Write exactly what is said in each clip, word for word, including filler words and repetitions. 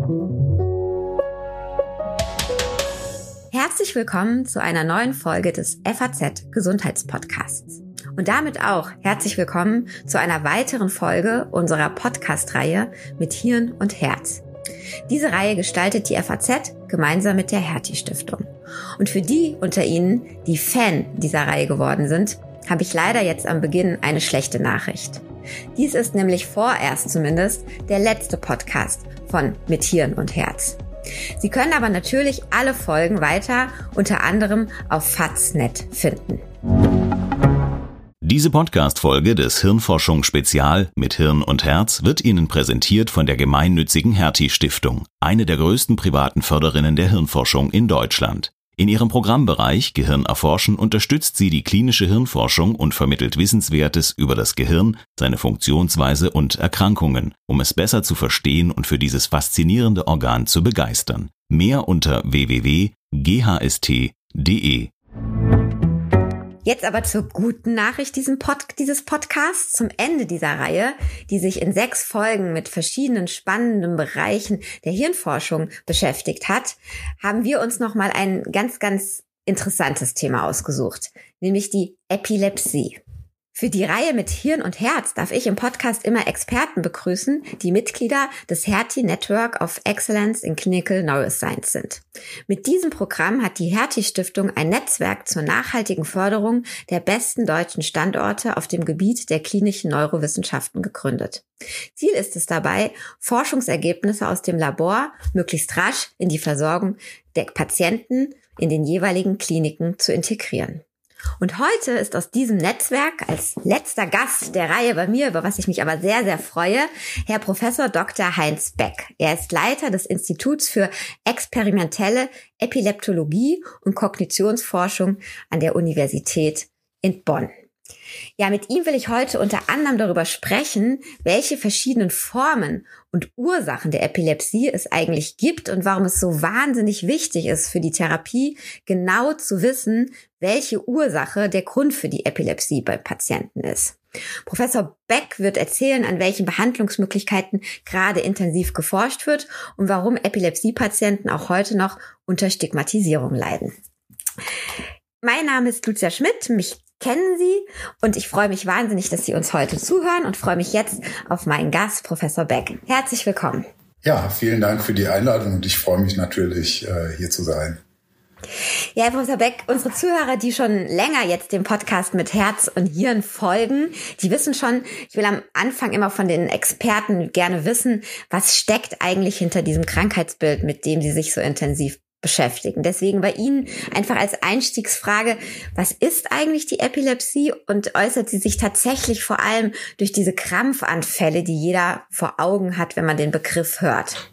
Herzlich willkommen zu einer neuen Folge des F A Z Gesundheitspodcasts. Und damit auch herzlich willkommen zu einer weiteren Folge unserer Podcast-Reihe mit Hirn und Herz. Diese Reihe gestaltet die F A Z gemeinsam mit der Hertie-Stiftung. Und für die unter Ihnen, die Fan dieser Reihe geworden sind, habe ich leider jetzt am Beginn eine schlechte Nachricht. Dies ist nämlich vorerst zumindest der letzte Podcast von Mit Hirn und Herz. Sie können aber natürlich alle Folgen weiter unter anderem auf faz punkt net finden. Diese Podcast-Folge des Hirnforschung-Spezial mit Hirn und Herz wird Ihnen präsentiert von der gemeinnützigen Hertie-Stiftung, eine der größten privaten Förderinnen der Hirnforschung in Deutschland. In ihrem Programmbereich Gehirn erforschen unterstützt sie die klinische Hirnforschung und vermittelt Wissenswertes über das Gehirn, seine Funktionsweise und Erkrankungen, um es besser zu verstehen und für dieses faszinierende Organ zu begeistern. Mehr unter w w w punkt g h s t punkt d e. Jetzt aber zur guten Nachricht diesem Pod, dieses Podcasts. Zum Ende dieser Reihe, die sich in sechs Folgen mit verschiedenen spannenden Bereichen der Hirnforschung beschäftigt hat, haben wir uns nochmal ein ganz, ganz interessantes Thema ausgesucht, nämlich die Epilepsie. Für die Reihe mit Hirn und Herz darf ich im Podcast immer Experten begrüßen, die Mitglieder des Hertie Network of Excellence in Clinical Neuroscience sind. Mit diesem Programm hat die Hertie-Stiftung ein Netzwerk zur nachhaltigen Förderung der besten deutschen Standorte auf dem Gebiet der klinischen Neurowissenschaften gegründet. Ziel ist es dabei, Forschungsergebnisse aus dem Labor möglichst rasch in die Versorgung der Patienten in den jeweiligen Kliniken zu integrieren. Und heute ist aus diesem Netzwerk als letzter Gast der Reihe bei mir, über was ich mich aber sehr, sehr freue, Herr Professor Doktor Heinz Beck. Er ist Leiter des Instituts für experimentelle Epileptologie und Kognitionsforschung an der Universität in Bonn. Ja, mit ihm will ich heute unter anderem darüber sprechen, welche verschiedenen Formen und Ursachen der Epilepsie es eigentlich gibt und warum es so wahnsinnig wichtig ist für die Therapie, genau zu wissen, welche Ursache der Grund für die Epilepsie beim Patienten ist. Professor Beck wird erzählen, an welchen Behandlungsmöglichkeiten gerade intensiv geforscht wird und warum Epilepsiepatienten auch heute noch unter Stigmatisierung leiden. Mein Name ist Lucia Schmidt, mich kennen Sie und ich freue mich wahnsinnig, dass Sie uns heute zuhören und freue mich jetzt auf meinen Gast, Professor Beck. Herzlich willkommen. Ja, vielen Dank für die Einladung und ich freue mich natürlich, hier zu sein. Ja, Herr Professor Beck, unsere Zuhörer, die schon länger jetzt dem Podcast mit Herz und Hirn folgen, die wissen schon, ich will am Anfang immer von den Experten gerne wissen, was steckt eigentlich hinter diesem Krankheitsbild, mit dem sie sich so intensiv beschäftigen. Deswegen bei Ihnen einfach als Einstiegsfrage, was ist eigentlich die Epilepsie und äußert sie sich tatsächlich vor allem durch diese Krampfanfälle, die jeder vor Augen hat, wenn man den Begriff hört?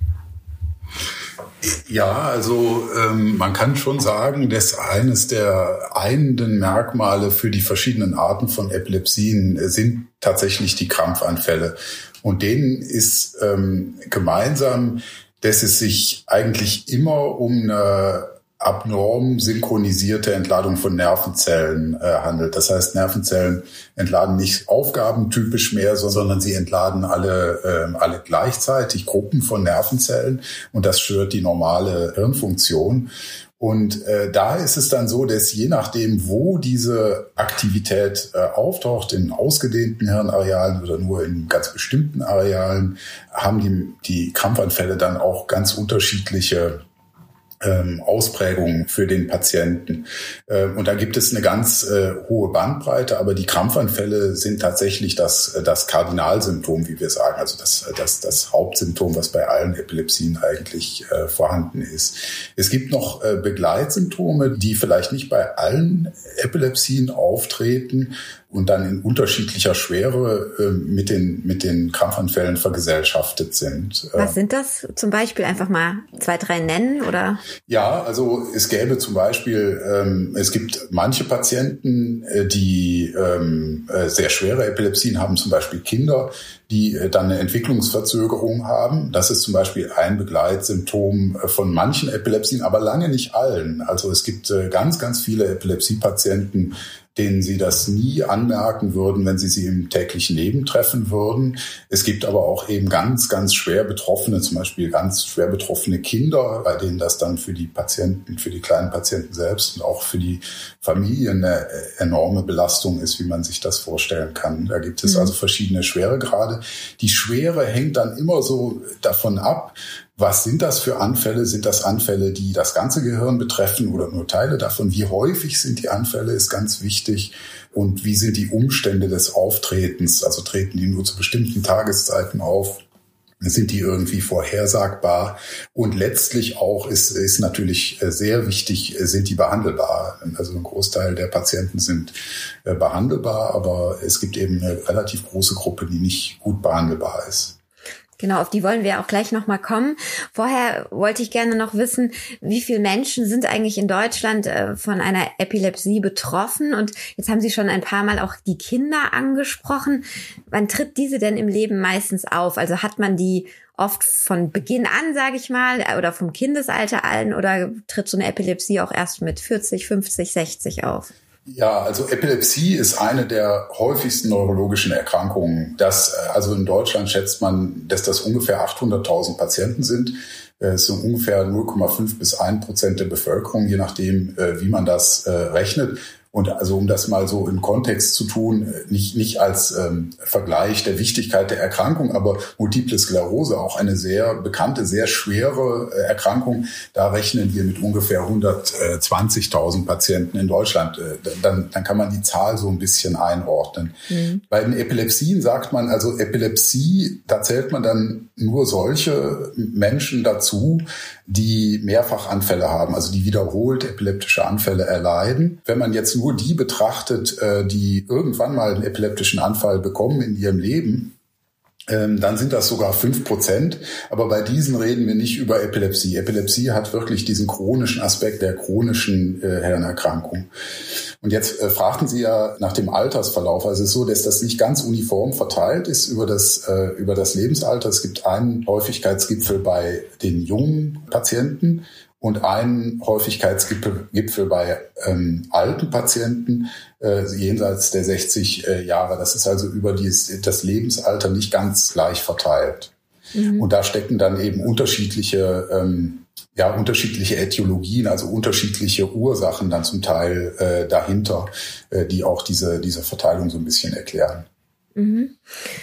Ja, also ähm, man kann schon sagen, dass eines der einenden Merkmale für die verschiedenen Arten von Epilepsien sind tatsächlich die Krampfanfälle. Und denen ist ähm, gemeinsam, dass es sich eigentlich immer um eine abnorm synchronisierte Entladung von Nervenzellen äh, handelt. Das heißt, Nervenzellen entladen nicht aufgabentypisch mehr, sondern sie entladen alle, äh, alle gleichzeitig Gruppen von Nervenzellen und das stört die normale Hirnfunktion. Und äh, da ist es dann so, dass je nachdem, wo diese Aktivität äh, auftaucht, in ausgedehnten Hirnarealen oder nur in ganz bestimmten Arealen, haben die, die Krampfanfälle dann auch ganz unterschiedliche ähm, Ausprägungen für den Patienten. Äh, und da gibt es eine ganz äh, hohe Bandbreite, aber die Krampfanfälle sind tatsächlich das, das Kardinalsymptom, wie wir sagen, also das, das, das Hauptsymptom, was bei allen Epilepsien eigentlich äh, vorhanden ist. Es gibt noch äh, Begleitsymptome, die vielleicht nicht bei allen Epilepsien auftreten und dann in unterschiedlicher Schwere äh, mit den mit den Krampfanfällen vergesellschaftet sind. Was sind das? Zum Beispiel einfach mal zwei, drei nennen, oder? Ja, also es gäbe zum Beispiel, ähm, es gibt manche Patienten, äh, die ähm, äh, sehr schwere Epilepsien haben, zum Beispiel Kinder, die äh, dann eine Entwicklungsverzögerung haben. Das ist zum Beispiel ein Begleitsymptom äh, von manchen Epilepsien, aber lange nicht allen. Also es gibt äh, ganz, ganz viele Epilepsiepatienten, denen Sie das nie anmerken würden, wenn Sie sie im täglichen Leben treffen würden. Es gibt aber auch eben ganz, ganz schwer Betroffene, zum Beispiel ganz schwer betroffene Kinder, bei denen das dann für die Patienten, für die kleinen Patienten selbst und auch für die Familien eine enorme Belastung ist, wie man sich das vorstellen kann. Da gibt es mhm. also verschiedene Schweregrade. Die Schwere hängt dann immer so davon ab, was sind das für Anfälle? Sind das Anfälle, die das ganze Gehirn betreffen oder nur Teile davon? Wie häufig sind die Anfälle, ist ganz wichtig. Und wie sind die Umstände des Auftretens? Also treten die nur zu bestimmten Tageszeiten auf? Sind die irgendwie vorhersagbar? Und letztlich auch ist, ist natürlich sehr wichtig, sind die behandelbar? Also ein Großteil der Patienten sind behandelbar, aber es gibt eben eine relativ große Gruppe, die nicht gut behandelbar ist. Genau, auf die wollen wir auch gleich nochmal kommen. Vorher wollte ich gerne noch wissen, wie viele Menschen sind eigentlich in Deutschland äh, von einer Epilepsie betroffen? Und jetzt haben Sie schon ein paar Mal auch die Kinder angesprochen. Wann tritt diese denn im Leben meistens auf? Also hat man die oft von Beginn an, sage ich mal, oder vom Kindesalter an, oder tritt so eine Epilepsie auch erst mit vierzig, fünfzig, sechzig auf? Ja, also Epilepsie ist eine der häufigsten neurologischen Erkrankungen. Das, also in Deutschland schätzt man, dass das ungefähr achthunderttausend Patienten sind. Es sind ungefähr null Komma fünf bis ein Prozent der Bevölkerung, je nachdem, wie man das rechnet. Und also um das mal so in Kontext zu tun, nicht nicht als ähm, Vergleich der Wichtigkeit der Erkrankung, aber Multiple Sklerose, auch eine sehr bekannte, sehr schwere äh, Erkrankung, da rechnen wir mit ungefähr hundertzwanzigtausend Patienten in Deutschland. Äh, dann, dann kann man die Zahl so ein bisschen einordnen. Mhm. Bei den Epilepsien sagt man, also Epilepsie, da zählt man dann nur solche Menschen dazu, die Mehrfachanfälle haben, also die wiederholt epileptische Anfälle erleiden. Wenn man jetzt nur die betrachtet, die irgendwann mal einen epileptischen Anfall bekommen in ihrem Leben, dann sind das sogar fünf Prozent. Aber bei diesen reden wir nicht über Epilepsie. Epilepsie hat wirklich diesen chronischen Aspekt der chronischen Hirnerkrankung. Und jetzt äh, fragten Sie ja nach dem Altersverlauf. Also es ist so, dass das nicht ganz uniform verteilt ist über das, äh, über das Lebensalter. Es gibt einen Häufigkeitsgipfel bei den jungen Patienten und einen Häufigkeitsgipfel Gipfel bei ähm, alten Patienten äh, jenseits der sechzig äh, Jahre. Das ist also über dieses, das Lebensalter nicht ganz gleich verteilt. Mhm. Und da stecken dann eben unterschiedliche ähm, ja, unterschiedliche Ätiologien, also unterschiedliche Ursachen dann zum Teil äh, dahinter, äh, die auch diese, diese Verteilung so ein bisschen erklären. Mhm.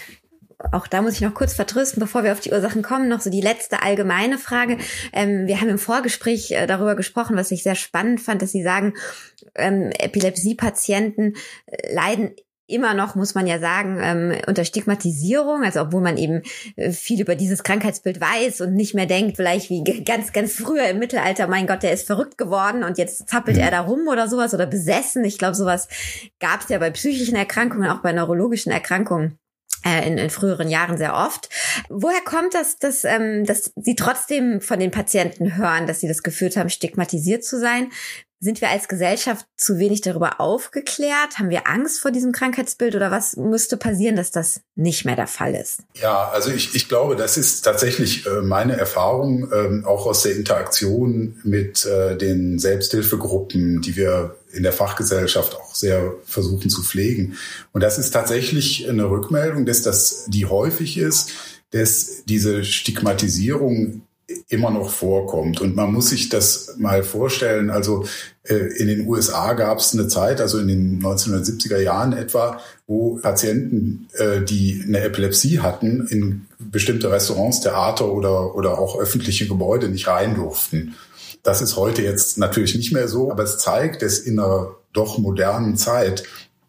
Auch da muss ich noch kurz vertrösten, bevor wir auf die Ursachen kommen, noch so die letzte allgemeine Frage. Ähm, wir haben im Vorgespräch äh, darüber gesprochen, was ich sehr spannend fand, dass Sie sagen, ähm, Epilepsie-Patienten äh, leiden immer noch, muss man ja sagen, ähm, unter Stigmatisierung, also obwohl man eben äh, viel über dieses Krankheitsbild weiß und nicht mehr denkt, vielleicht wie g- ganz, ganz früher im Mittelalter, mein Gott, der ist verrückt geworden und jetzt zappelt er da rum oder sowas oder besessen. Ich glaube, sowas gab es ja bei psychischen Erkrankungen, auch bei neurologischen Erkrankungen äh, in, in früheren Jahren sehr oft. Woher kommt das, dass, ähm, dass Sie trotzdem von den Patienten hören, dass sie das Gefühl haben, stigmatisiert zu sein? Sind wir als Gesellschaft zu wenig darüber aufgeklärt? Haben wir Angst vor diesem Krankheitsbild oder was müsste passieren, dass das nicht mehr der Fall ist? Ja, also ich, ich glaube, das ist tatsächlich äh, meine Erfahrung, ähm, auch aus der Interaktion mit äh, den Selbsthilfegruppen, die wir in der Fachgesellschaft auch sehr versuchen zu pflegen. Und das ist tatsächlich eine Rückmeldung, dass das, die häufig ist, dass diese Stigmatisierung immer noch vorkommt. Und man muss sich das mal vorstellen, also äh, in den U S A gab es eine Zeit, also in den neunzehnhundertsiebziger Jahren etwa, wo Patienten, äh, die eine Epilepsie hatten, in bestimmte Restaurants, Theater oder, oder auch öffentliche Gebäude nicht rein durften. Das ist heute jetzt natürlich nicht mehr so, aber es zeigt, dass in einer doch modernen Zeit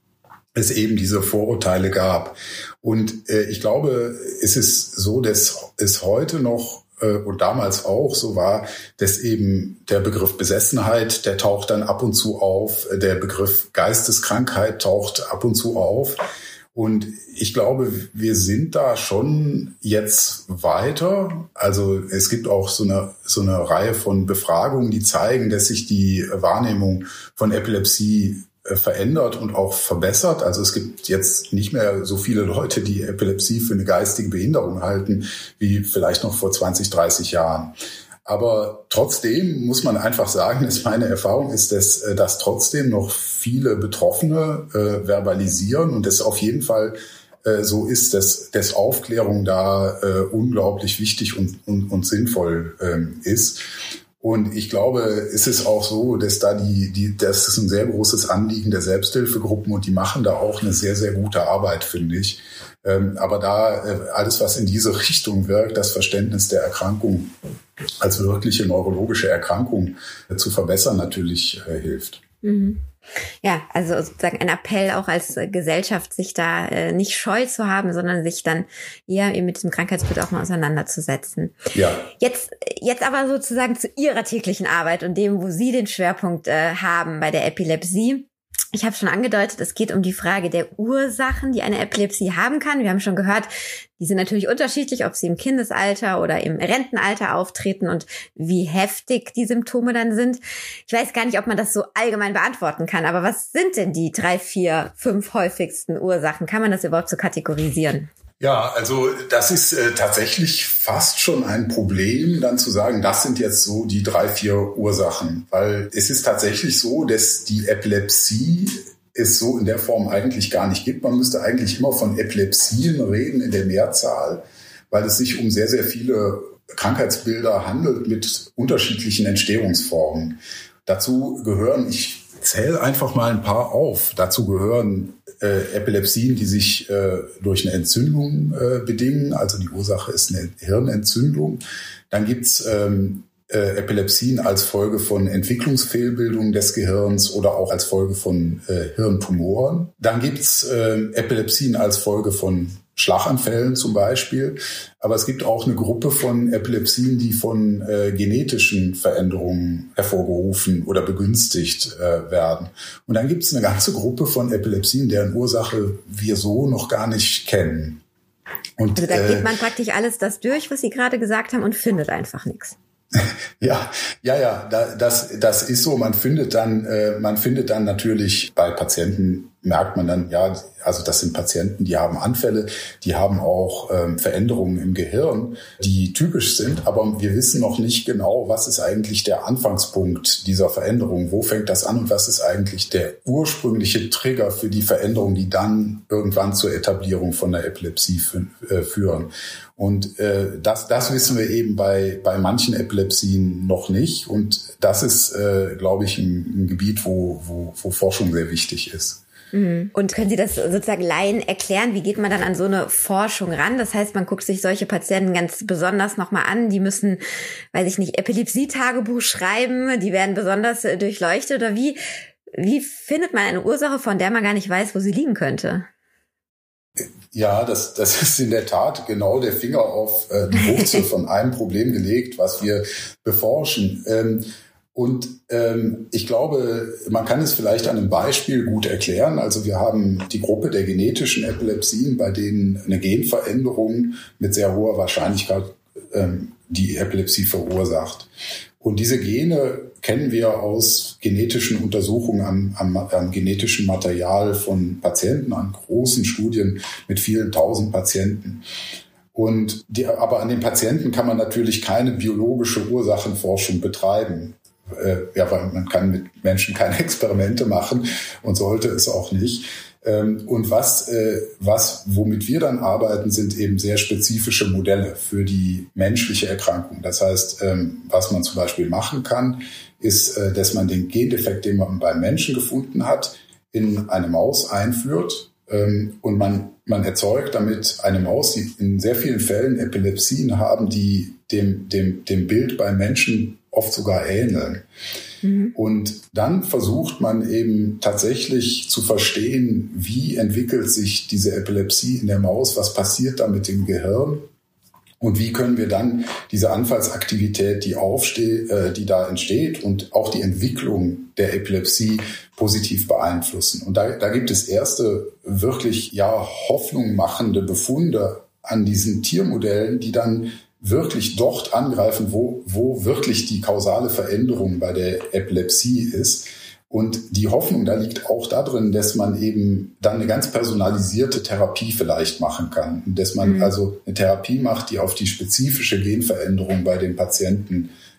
es eben diese Vorurteile gab. Und äh, ich glaube, es ist so, dass es heute noch und damals auch so war, dass eben der Begriff Besessenheit, der taucht dann ab und zu auf, der Begriff Geisteskrankheit taucht ab und zu auf. Und ich glaube, wir sind da schon jetzt weiter. Also es gibt auch so eine, so eine Reihe von Befragungen, die zeigen, dass sich die Wahrnehmung von Epilepsie verändert und auch verbessert. Also es gibt jetzt nicht mehr so viele Leute, die Epilepsie für eine geistige Behinderung halten, wie vielleicht noch vor zwanzig, dreißig Jahren. Aber trotzdem muss man einfach sagen, dass meine Erfahrung ist, dass, dass trotzdem noch viele Betroffene äh, verbalisieren und es auf jeden Fall äh, so ist, dass, dass Aufklärung da äh, unglaublich wichtig und, und, und sinnvoll ähm, ist. Und ich glaube, es ist auch so, dass da die, die, das ist ein sehr großes Anliegen der Selbsthilfegruppen und die machen da auch eine sehr, sehr gute Arbeit, finde ich. Ähm, aber da äh, alles, was in diese Richtung wirkt, das Verständnis der Erkrankung als wirkliche neurologische Erkrankung äh, zu verbessern, natürlich äh, hilft. Mhm. Ja, also sozusagen ein Appell auch als Gesellschaft, sich da äh, nicht scheu zu haben, sondern sich dann eher eben mit diesem Krankheitsbild auch mal auseinanderzusetzen. Ja. Jetzt, jetzt aber sozusagen zu Ihrer täglichen Arbeit und dem, wo Sie den Schwerpunkt äh, haben bei der Epilepsie. Ich habe schon angedeutet, es geht um die Frage der Ursachen, die eine Epilepsie haben kann. Wir haben schon gehört, die sind natürlich unterschiedlich, ob sie im Kindesalter oder im Rentenalter auftreten und wie heftig die Symptome dann sind. Ich weiß gar nicht, ob man das so allgemein beantworten kann, aber was sind denn die drei, vier, fünf häufigsten Ursachen? Kann man das überhaupt so kategorisieren? Ja, also das ist äh, tatsächlich fast schon ein Problem, dann zu sagen, das sind jetzt so die drei, vier Ursachen. Weil es ist tatsächlich so, dass die Epilepsie es so in der Form eigentlich gar nicht gibt. Man müsste eigentlich immer von Epilepsien reden in der Mehrzahl, weil es sich um sehr, sehr viele Krankheitsbilder handelt mit unterschiedlichen Entstehungsformen. Dazu gehören, ich zähle einfach mal ein paar auf, dazu gehören Äh, Epilepsien, die sich äh, durch eine Entzündung äh, bedingen. Also die Ursache ist eine Hirnentzündung. Dann gibt's ähm, äh, Epilepsien als Folge von Entwicklungsfehlbildungen des Gehirns oder auch als Folge von äh, Hirntumoren. Dann gibt's äh, Epilepsien als Folge von Schlaganfällen zum Beispiel. Aber es gibt auch eine Gruppe von Epilepsien, die von äh, genetischen Veränderungen hervorgerufen oder begünstigt äh, werden. Und dann gibt es eine ganze Gruppe von Epilepsien, deren Ursache wir so noch gar nicht kennen. Und, also da geht äh, man praktisch alles das durch, was Sie gerade gesagt haben, und findet einfach nichts. Ja, ja, ja, da, das, das ist so. Man findet dann, äh, man findet dann natürlich bei Patienten, merkt man dann, ja, also das sind Patienten, die haben Anfälle, die haben auch ähm, Veränderungen im Gehirn, die typisch sind, aber wir wissen noch nicht genau, was ist eigentlich der Anfangspunkt dieser Veränderung, wo fängt das an und was ist eigentlich der ursprüngliche Trigger für die Veränderung, die dann irgendwann zur Etablierung von der Epilepsie f- äh, führen. Und äh, das, das wissen wir eben bei, bei manchen Epilepsien noch nicht. Und das ist, äh, glaube ich, ein, ein Gebiet, wo, wo, wo Forschung sehr wichtig ist. Und können Sie das sozusagen Laien erklären? Wie geht man dann an so eine Forschung ran? Das heißt, man guckt sich solche Patienten ganz besonders nochmal an. Die müssen, weiß ich nicht, Epilepsie-Tagebuch schreiben. Die werden besonders durchleuchtet. Oder wie, wie findet man eine Ursache, von der man gar nicht weiß, wo sie liegen könnte? Ja, das, das ist in der Tat genau der Finger auf äh, die Wurzel von einem Problem gelegt, was wir beforschen. Ähm, und ähm, ich glaube, man kann es vielleicht an einem Beispiel gut erklären. Also wir haben die Gruppe der genetischen Epilepsien, bei denen eine Genveränderung mit sehr hoher Wahrscheinlichkeit ähm, die Epilepsie verursacht. Und diese Gene kennen wir aus genetischen Untersuchungen am, am, am genetischen Material von Patienten, an großen Studien mit vielen tausend Patienten. Und die, aber an den Patienten kann man natürlich keine biologische Ursachenforschung betreiben. Äh, ja, weil man kann mit Menschen keine Experimente machen und sollte es auch nicht. Ähm, und was, äh, was, womit wir dann arbeiten, sind eben sehr spezifische Modelle für die menschliche Erkrankung. Das heißt, ähm, was man zum Beispiel machen kann, ist, äh, dass man den Gendefekt, den man beim Menschen gefunden hat, in eine Maus einführt. Ähm, und man, man erzeugt damit eine Maus, die in sehr vielen Fällen Epilepsien haben, die dem, dem, dem Bild beim Menschen oft sogar ähneln. Mhm. Und dann versucht man eben tatsächlich zu verstehen, wie entwickelt sich diese Epilepsie in der Maus, was passiert da mit dem Gehirn und wie können wir dann diese Anfallsaktivität, die aufsteht, äh, die da entsteht und auch die Entwicklung der Epilepsie positiv beeinflussen. Und da, da gibt es erste wirklich ja Hoffnung machende Befunde an diesen Tiermodellen, die dann wirklich dort angreifen, wo, wo wirklich die kausale Veränderung bei der Epilepsie ist. Und die Hoffnung da liegt auch darin, dass man eben dann eine ganz personalisierte Therapie vielleicht machen kann. Und dass man mhm. also eine Therapie macht, die auf die spezifische Genveränderung bei den Patienten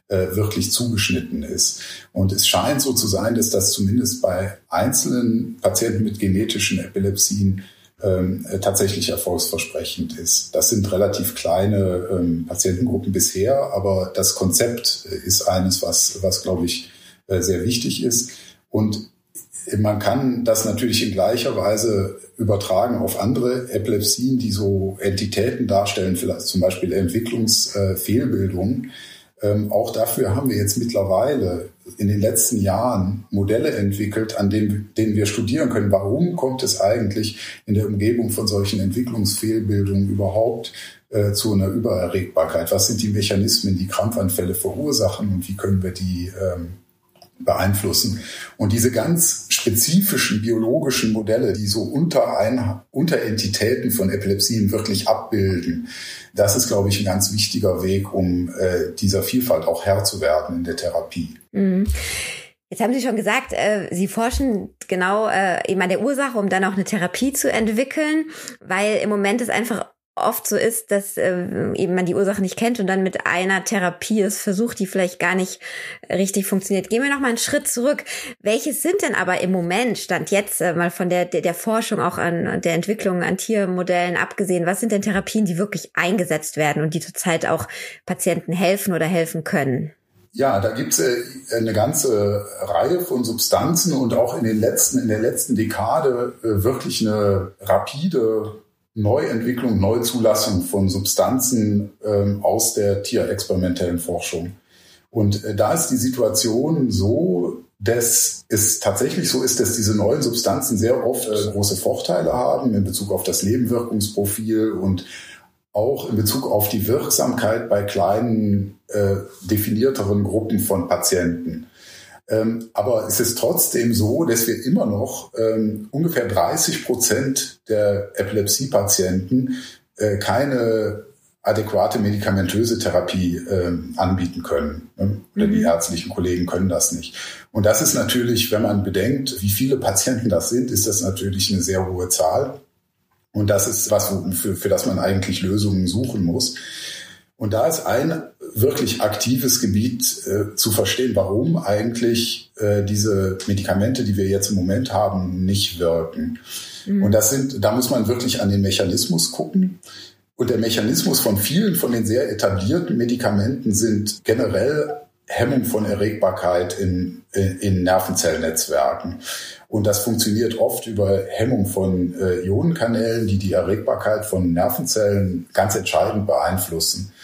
äh, wirklich zugeschnitten ist. Und es scheint so zu sein, dass das zumindest bei einzelnen Patienten mit genetischen Epilepsien ähm, äh, tatsächlich erfolgsversprechend ist. Das sind relativ kleine ähm, Patientengruppen bisher, aber das Konzept ist eines, was, was glaube ich, äh, sehr wichtig ist. Und man kann das natürlich in gleicher Weise übertragen auf andere Epilepsien, die so Entitäten darstellen, vielleicht zum Beispiel Entwicklungsfehlbildungen. Ähm, auch dafür haben wir jetzt mittlerweile in den letzten Jahren Modelle entwickelt, an denen, denen wir studieren können, warum kommt es eigentlich in der Umgebung von solchen Entwicklungsfehlbildungen überhaupt äh, zu einer Übererregbarkeit? Was sind die Mechanismen, die Krampfanfälle verursachen und wie können wir die ähm, beeinflussen? Und diese ganz spezifischen biologischen Modelle, die so unter ein, Unterentitäten von Epilepsien wirklich abbilden, das ist, glaube ich, ein ganz wichtiger Weg, um äh, dieser Vielfalt auch Herr zu werden in der Therapie. Mhm. Jetzt haben Sie schon gesagt, äh, Sie forschen genau äh, eben an der Ursache, um dann auch eine Therapie zu entwickeln, weil im Moment es einfach oft so ist, dass äh, eben man die Ursache nicht kennt und dann mit einer Therapie es versucht, die vielleicht gar nicht richtig funktioniert. Gehen wir noch mal einen Schritt zurück. Welches sind denn aber im Moment, Stand jetzt äh, mal von der, der der Forschung auch an der Entwicklung an Tiermodellen abgesehen, was sind denn Therapien, die wirklich eingesetzt werden und die zurzeit auch Patienten helfen oder helfen können? Ja, da gibt's äh, eine ganze Reihe von Substanzen und auch in den letzten in der letzten Dekade äh, wirklich eine rapide Neuentwicklung, Neuzulassung von Substanzen ähm, aus der tierexperimentellen Forschung. Und äh, da ist die Situation so, dass es tatsächlich so ist, dass diese neuen Substanzen sehr oft äh, große Vorteile haben in Bezug auf das Nebenwirkungsprofil und auch in Bezug auf die Wirksamkeit bei kleinen, äh, definierteren Gruppen von Patienten. Ähm, aber es ist trotzdem so, dass wir immer noch ähm, ungefähr dreißig Prozent der Epilepsie-Patienten äh, keine adäquate medikamentöse Therapie äh, anbieten können. Ne? Oder mhm. die ärztlichen Kollegen können das nicht. Und das ist natürlich, wenn man bedenkt, wie viele Patienten das sind, ist das natürlich eine sehr hohe Zahl. Und das ist was, für, für das man eigentlich Lösungen suchen muss. Und da ist ein wirklich aktives Gebiet äh, zu verstehen, warum eigentlich äh, diese Medikamente, die wir jetzt im Moment haben, nicht wirken. Mhm. Und das sind, da muss man wirklich an den Mechanismus gucken. Und der Mechanismus von vielen von den sehr etablierten Medikamenten sind generell Hemmung von Erregbarkeit in, in, in Nervenzellnetzwerken. Und das funktioniert oft über Hemmung von äh, Ionenkanälen, die die Erregbarkeit von Nervenzellen ganz entscheidend beeinflussen.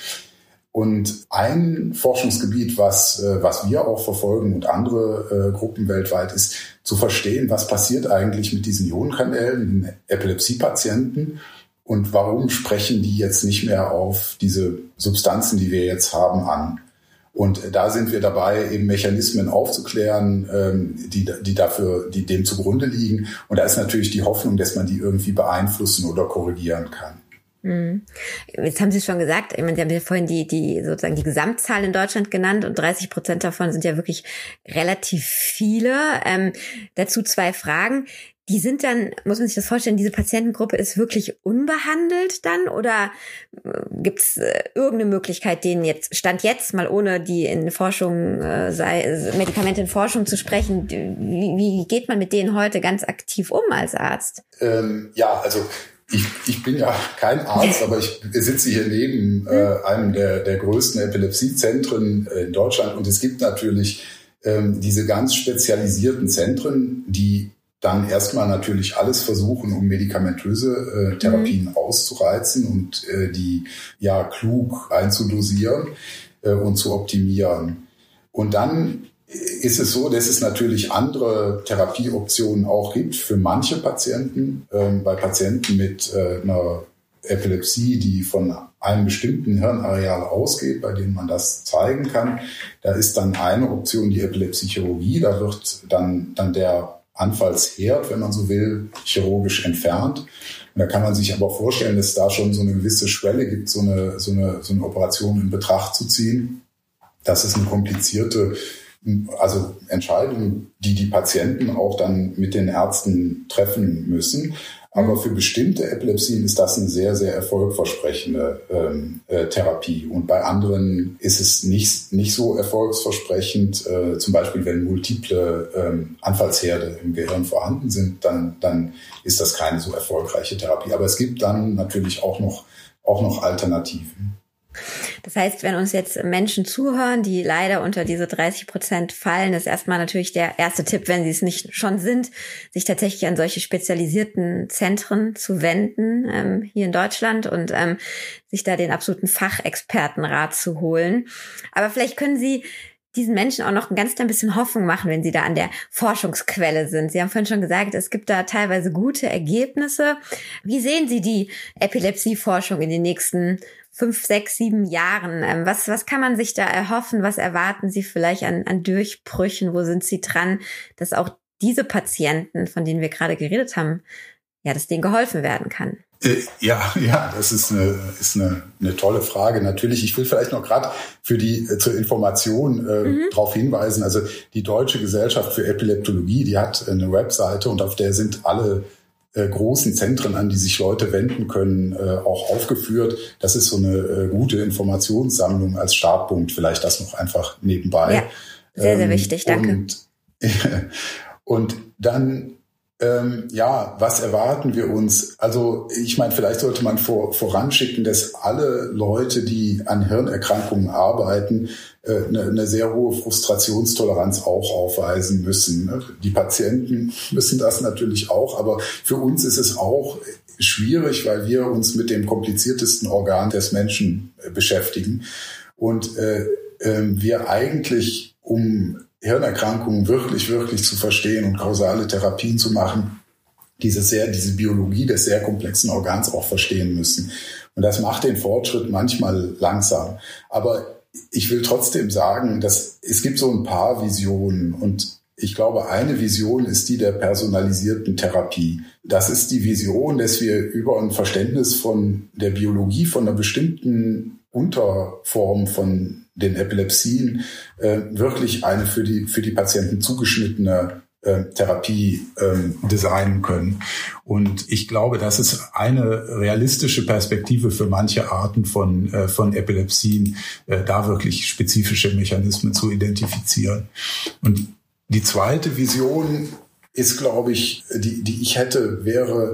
Und ein Forschungsgebiet, was, äh, was wir auch verfolgen und andere äh, Gruppen weltweit, ist zu verstehen, was passiert eigentlich mit diesen Ionenkanälen in Epilepsiepatienten und warum sprechen die jetzt nicht mehr auf diese Substanzen, die wir jetzt haben, an. Und da sind wir dabei, eben Mechanismen aufzuklären, ähm, die, die dafür, die dem zugrunde liegen. Und da ist natürlich die Hoffnung, dass man die irgendwie beeinflussen oder korrigieren kann. Mhm. Jetzt haben Sie schon gesagt, ich meine, Sie haben ja vorhin die, die, sozusagen die Gesamtzahl in Deutschland genannt und dreißig Prozent davon sind ja wirklich relativ viele. Ähm, dazu zwei Fragen. Die sind dann, muss man sich das vorstellen, diese Patientengruppe ist wirklich unbehandelt dann oder gibt es äh, irgendeine Möglichkeit, denen jetzt, Stand jetzt, mal ohne die in Forschung, äh, sei, Medikamente in Forschung zu sprechen, wie, wie geht man mit denen heute ganz aktiv um als Arzt? Ähm, ja, also ich, ich bin ja kein Arzt, aber ich sitze hier neben äh, einem der, der größten Epilepsiezentren in Deutschland und es gibt natürlich ähm, diese ganz spezialisierten Zentren, die dann erstmal natürlich alles versuchen, um medikamentöse äh, Therapien mhm. auszureizen und äh, die ja klug einzudosieren äh, und zu optimieren. Und dann ist es so, dass es natürlich andere Therapieoptionen auch gibt für manche Patienten. Ähm, bei Patienten mit äh, einer Epilepsie, die von einem bestimmten Hirnareal ausgeht, bei denen man das zeigen kann, da ist dann eine Option die Epilepsiechirurgie. Da wird dann, dann der Anfallsherd, wenn man so will, chirurgisch entfernt. Und da kann man sich aber vorstellen, dass es da schon so eine gewisse Schwelle gibt, so eine, so eine, so eine Operation in Betracht zu ziehen. Das ist eine komplizierte also Entscheidungen, die die Patienten auch dann mit den Ärzten treffen müssen. Aber für bestimmte Epilepsien ist das eine sehr, sehr erfolgversprechende ähm, äh, Therapie. Und bei anderen ist es nicht, nicht so erfolgsversprechend. Äh, zum Beispiel, wenn multiple ähm, Anfallsherde im Gehirn vorhanden sind, dann, dann ist das keine so erfolgreiche Therapie. Aber es gibt dann natürlich auch noch, auch noch Alternativen. Das heißt, wenn uns jetzt Menschen zuhören, die leider unter diese dreißig Prozent fallen, ist erstmal natürlich der erste Tipp, wenn sie es nicht schon sind, sich tatsächlich an solche spezialisierten Zentren zu wenden, ähm, hier in Deutschland, und ähm, sich da den absoluten Fachexpertenrat zu holen. Aber vielleicht können Sie diesen Menschen auch noch ein ganz klein bisschen Hoffnung machen, wenn sie da an der Forschungsquelle sind. Sie haben vorhin schon gesagt, es gibt da teilweise gute Ergebnisse. Wie sehen Sie die Epilepsieforschung in den nächsten fünf, sechs, sieben Jahren? Was, was kann man sich da erhoffen? Was erwarten Sie vielleicht an, an Durchbrüchen? Wo sind Sie dran, dass auch diese Patienten, von denen wir gerade geredet haben, ja, dass denen geholfen werden kann? Ja, ja, das ist eine, ist eine, eine tolle Frage. Natürlich, ich will vielleicht noch gerade für die zur Information äh, mhm. darauf hinweisen. Also die Deutsche Gesellschaft für Epileptologie, die hat eine Webseite und auf der sind alle äh, großen Zentren, an die sich Leute wenden können, äh, auch aufgeführt. Das ist so eine äh, gute Informationssammlung als Startpunkt. Vielleicht das noch einfach nebenbei. Ja, sehr, sehr wichtig. Danke. Und, und dann Ähm, ja, was erwarten wir uns? Also ich meine, vielleicht sollte man vor, voranschicken, dass alle Leute, die an Hirnerkrankungen arbeiten, äh, eine, eine sehr hohe Frustrationstoleranz auch aufweisen müssen. Ne? Die Patienten müssen das natürlich auch, aber für uns ist es auch schwierig, weil wir uns mit dem kompliziertesten Organ des Menschen äh, beschäftigen und äh, äh, wir eigentlich um Hirnerkrankungen wirklich, wirklich zu verstehen und kausale Therapien zu machen, diese sehr, diese Biologie des sehr komplexen Organs auch verstehen müssen. Und das macht den Fortschritt manchmal langsam. Aber ich will trotzdem sagen, dass es gibt so ein paar Visionen, und ich glaube, eine Vision ist die der personalisierten Therapie. Das ist die Vision, dass wir über ein Verständnis von der Biologie, von einer bestimmten Unterform von den Epilepsien äh, wirklich eine für die für die Patienten zugeschnittene äh, Therapie äh, designen können. Und ich glaube, das ist eine realistische Perspektive für manche Arten von äh, von Epilepsien, äh, da wirklich spezifische Mechanismen zu identifizieren. Und die zweite Vision ist, glaube ich, die die ich hätte, wäre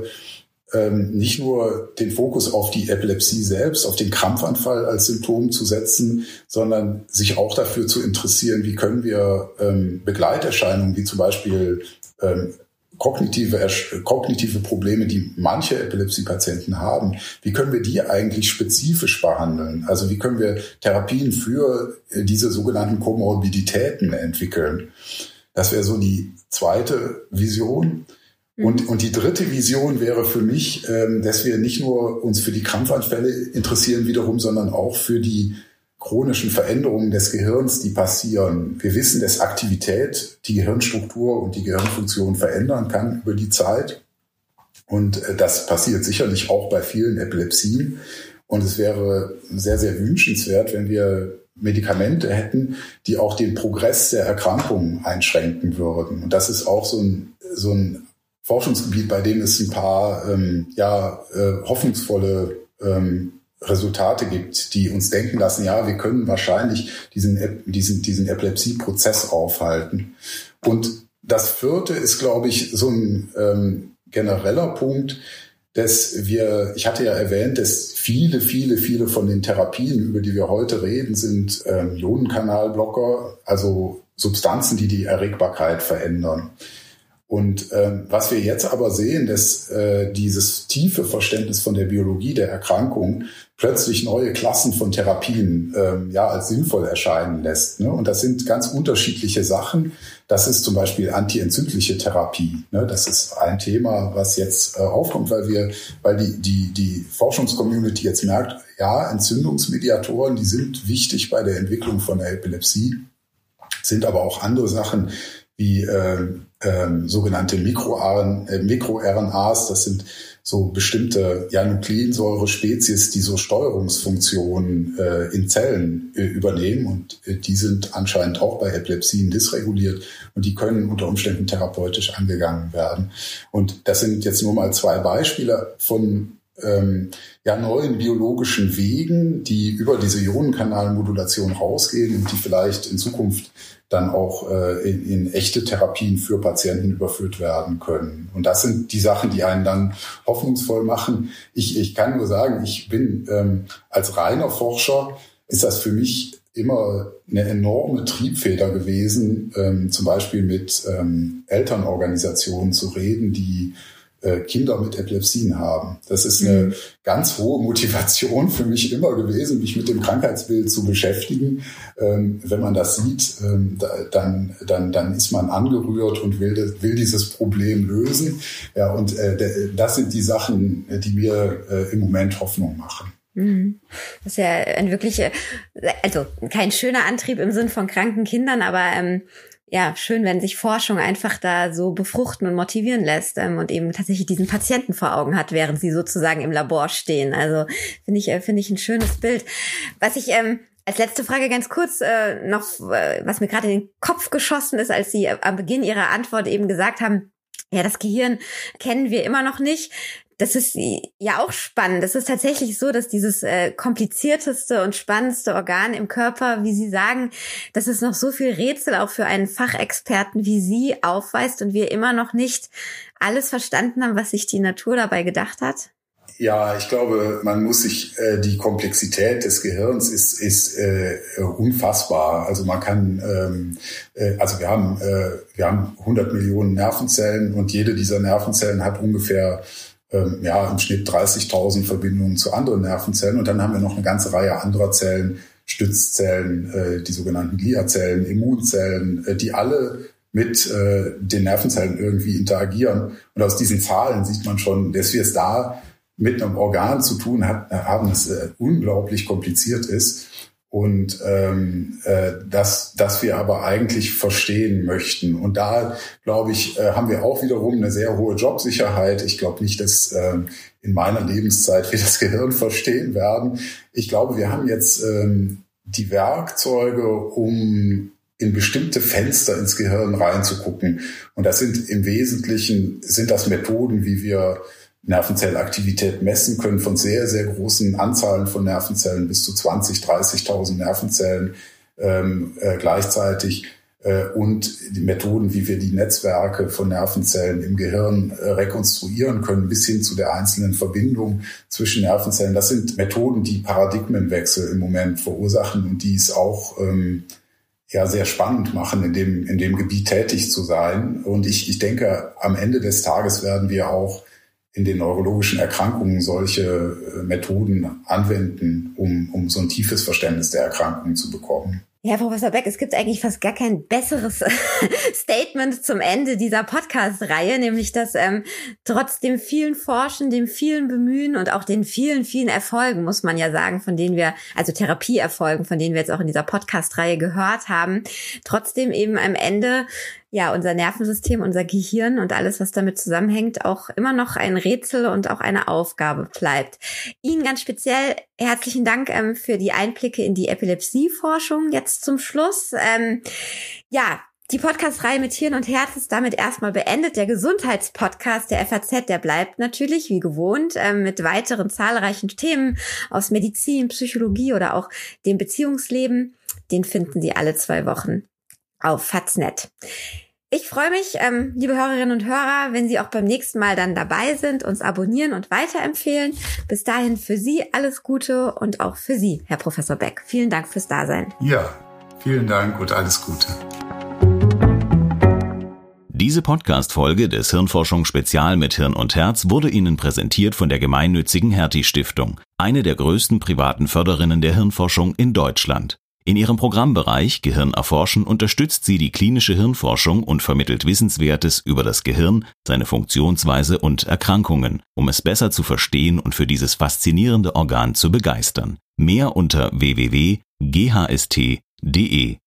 nicht nur den Fokus auf die Epilepsie selbst, auf den Krampfanfall als Symptom zu setzen, sondern sich auch dafür zu interessieren, wie können wir ähm, Begleiterscheinungen, wie zum Beispiel ähm, kognitive, kognitive Probleme, die manche Epilepsie-Patienten haben, wie können wir die eigentlich spezifisch behandeln? Also wie können wir Therapien für diese sogenannten Komorbiditäten entwickeln? Das wäre so die zweite Vision. Und, und die dritte Vision wäre für mich, ähm, dass wir nicht nur uns für die Krampfanfälle interessieren wiederum, sondern auch für die chronischen Veränderungen des Gehirns, die passieren. Wir wissen, dass Aktivität die Gehirnstruktur und die Gehirnfunktion verändern kann über die Zeit. Und äh, das passiert sicherlich auch bei vielen Epilepsien. Und es wäre sehr, sehr wünschenswert, wenn wir Medikamente hätten, die auch den Progress der Erkrankungen einschränken würden. Und das ist auch so ein, so ein Forschungsgebiet, bei dem es ein paar ähm, ja, äh, hoffnungsvolle ähm, Resultate gibt, die uns denken lassen, ja, wir können wahrscheinlich diesen, diesen, diesen Epilepsie-Prozess aufhalten. Und das vierte ist, glaube ich, so ein ähm, genereller Punkt, dass wir, ich hatte ja erwähnt, dass viele, viele, viele von den Therapien, über die wir heute reden, sind ähm, Ionenkanalblocker, also Substanzen, die die Erregbarkeit verändern. Und ähm, was wir jetzt aber sehen, dass äh, dieses tiefe Verständnis von der Biologie der Erkrankung plötzlich neue Klassen von Therapien ähm, ja als sinnvoll erscheinen lässt. Ne? Und das sind ganz unterschiedliche Sachen. Das ist zum Beispiel antientzündliche Therapie. Ne? Das ist ein Thema, was jetzt äh, aufkommt, weil wir, weil die die die Forschungscommunity jetzt merkt, ja, Entzündungsmediatoren, die sind wichtig bei der Entwicklung von der Epilepsie, sind aber auch andere Sachen, wie ähm, ähm, sogenannte Mikro-R N, äh, Mikro-R N As. Das sind so bestimmte ja, Nukleinsäure-Spezies, die so Steuerungsfunktionen äh, in Zellen äh, übernehmen. Und äh, die sind anscheinend auch bei Epilepsien dysreguliert. Und die können unter Umständen therapeutisch angegangen werden. Und das sind jetzt nur mal zwei Beispiele von ähm, ja, neuen biologischen Wegen, die über diese Ionenkanalmodulation rausgehen und die vielleicht in Zukunft dann auch äh, in, in echte Therapien für Patienten überführt werden können. Und das sind die Sachen, die einen dann hoffnungsvoll machen. Ich, ich kann nur sagen, ich bin ähm, als reiner Forscher, ist das für mich immer eine enorme Triebfeder gewesen, ähm, zum Beispiel mit ähm, Elternorganisationen zu reden, die Kinder mit Epilepsien haben. Das ist eine mhm. ganz hohe Motivation für mich immer gewesen, mich mit dem Krankheitsbild zu beschäftigen. Ähm, wenn man das sieht, ähm, da, dann, dann, dann ist man angerührt und will, will dieses Problem lösen. Ja, und äh, das sind die Sachen, die mir äh, im Moment Hoffnung machen. Das ist ja ein wirklich, also kein schöner Antrieb im Sinn von kranken Kindern, aber ähm, ja, schön, wenn sich Forschung einfach da so befruchten und motivieren lässt ähm, und eben tatsächlich diesen Patienten vor Augen hat, während sie sozusagen im Labor stehen. Also finde ich, äh, finde ich ein schönes Bild. Was ich ähm, als letzte Frage ganz kurz äh, noch, äh, was mir gerade in den Kopf geschossen ist, als Sie äh, am Beginn Ihrer Antwort eben gesagt haben, ja, das Gehirn kennen wir immer noch nicht. Das ist ja auch spannend. Es ist tatsächlich so, dass dieses äh, komplizierteste und spannendste Organ im Körper, wie Sie sagen, dass es noch so viel Rätsel auch für einen Fachexperten wie Sie aufweist und wir immer noch nicht alles verstanden haben, was sich die Natur dabei gedacht hat? Ja, ich glaube, man muss sich, äh, die Komplexität des Gehirns ist, ist äh, unfassbar. Also man kann, ähm, äh, also wir haben, äh, wir haben hundert Millionen Nervenzellen und jede dieser Nervenzellen hat ungefähr ja, im Schnitt dreißigtausend Verbindungen zu anderen Nervenzellen. Und dann haben wir noch eine ganze Reihe anderer Zellen, Stützzellen, die sogenannten Gliazellen, Immunzellen, die alle mit den Nervenzellen irgendwie interagieren. Und aus diesen Zahlen sieht man schon, dass wir es da mit einem Organ zu tun haben, das unglaublich kompliziert ist. Und ähm, äh, dass, dass wir aber eigentlich verstehen möchten. Und da, glaube ich, äh, haben wir auch wiederum eine sehr hohe Jobsicherheit. Ich glaube nicht, dass äh, in meiner Lebenszeit wir das Gehirn verstehen werden. Ich glaube, wir haben jetzt ähm, die Werkzeuge, um in bestimmte Fenster ins Gehirn reinzugucken. Und das sind im Wesentlichen, sind das Methoden, wie wir Nervenzellaktivität messen können von sehr, sehr großen Anzahlen von Nervenzellen bis zu zwanzig, dreißigtausend Nervenzellen ähm, äh, gleichzeitig äh, und die Methoden, wie wir die Netzwerke von Nervenzellen im Gehirn äh, rekonstruieren können, bis hin zu der einzelnen Verbindung zwischen Nervenzellen. Das sind Methoden, die Paradigmenwechsel im Moment verursachen und die es auch ähm, ja sehr spannend machen, in dem, in dem Gebiet tätig zu sein. Und ich, ich denke, am Ende des Tages werden wir auch in den neurologischen Erkrankungen solche Methoden anwenden, um, um so ein tiefes Verständnis der Erkrankungen zu bekommen. Ja, Professor Beck, es gibt eigentlich fast gar kein besseres Statement zum Ende dieser Podcast-Reihe, nämlich dass ähm, trotz dem vielen Forschen, dem vielen Bemühen und auch den vielen, vielen Erfolgen, muss man ja sagen, von denen wir, also Therapieerfolgen, von denen wir jetzt auch in dieser Podcast-Reihe gehört haben, trotzdem eben am Ende ja, unser Nervensystem, unser Gehirn und alles, was damit zusammenhängt, auch immer noch ein Rätsel und auch eine Aufgabe bleibt. Ihnen ganz speziell herzlichen Dank ähm, für die Einblicke in die Epilepsieforschung jetzt zum Schluss. Ähm, ja, die Podcast-Reihe mit Hirn und Herz ist damit erstmal beendet. Der Gesundheitspodcast der F A Z, der bleibt natürlich wie gewohnt ähm, mit weiteren zahlreichen Themen aus Medizin, Psychologie oder auch dem Beziehungsleben. Den finden Sie alle zwei Wochen auf Faznet. Ich freue mich, ähm, liebe Hörerinnen und Hörer, wenn Sie auch beim nächsten Mal dann dabei sind, uns abonnieren und weiterempfehlen. Bis dahin für Sie alles Gute und auch für Sie, Herr Professor Beck. Vielen Dank fürs Dasein. Ja, vielen Dank und alles Gute. Diese Podcast-Folge des Hirnforschung-Spezial mit Hirn und Herz wurde Ihnen präsentiert von der gemeinnützigen Hertie-Stiftung, eine der größten privaten Förderinnen der Hirnforschung in Deutschland. In ihrem Programmbereich Gehirn erforschen unterstützt sie die klinische Hirnforschung und vermittelt Wissenswertes über das Gehirn, seine Funktionsweise und Erkrankungen, um es besser zu verstehen und für dieses faszinierende Organ zu begeistern. Mehr unter w w w punkt g h s t punkt d e.